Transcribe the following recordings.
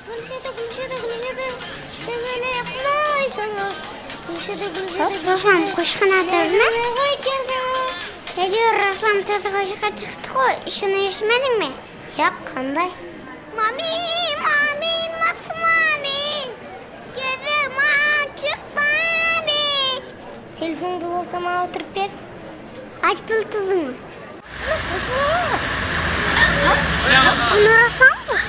Raslam koşkana atırdın mı? Ne diyor Raslam tadı koşka çıktı koy. İşini işmedin mi? Yok kanday. Mami, masmami. Gözüm açık mami. Telefonda olsa bana oturup ver. Aç bluetooth'unu. Bunu Raslam mı?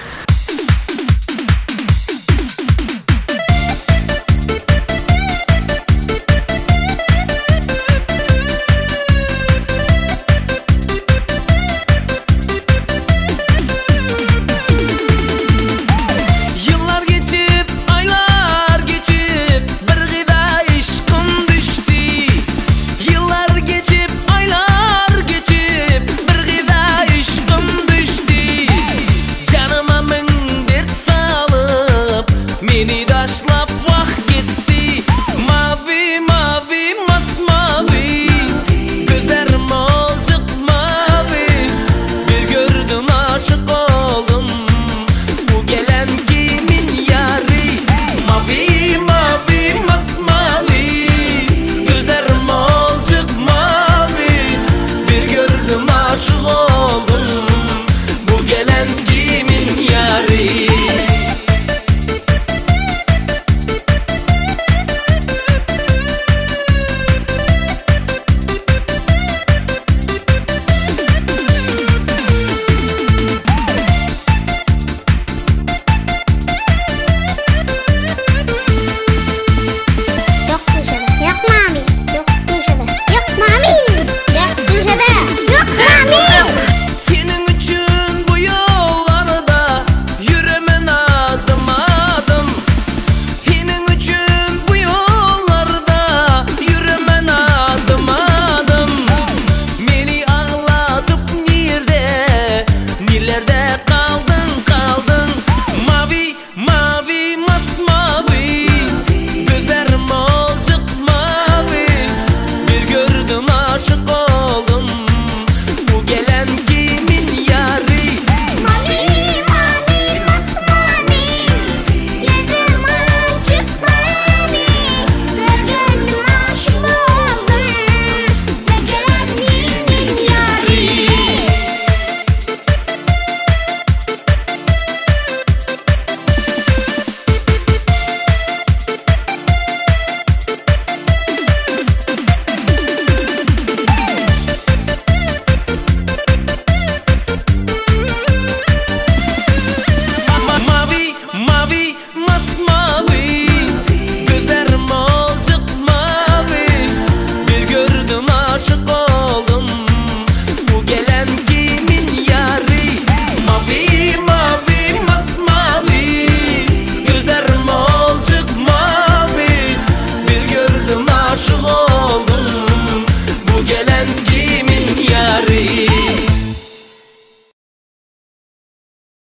Aşık oldum, bu gelen kimin yarı?